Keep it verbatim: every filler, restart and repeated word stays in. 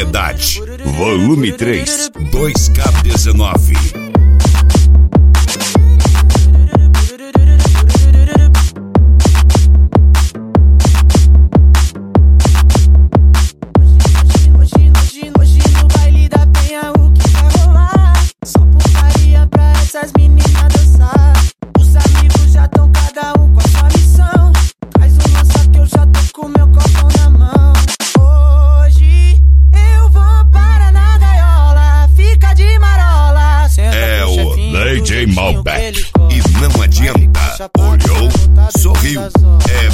Variedade, volume três, dois K dezenove. Essas meninas dançar, os amigos já tão cada um com a sua missão. Traz o lança que eu já tô com meu copão na mão. Hoje eu vou para na gaiola, fica de marola. É o D J Malbec e não adianta. Olhou, sorriu, é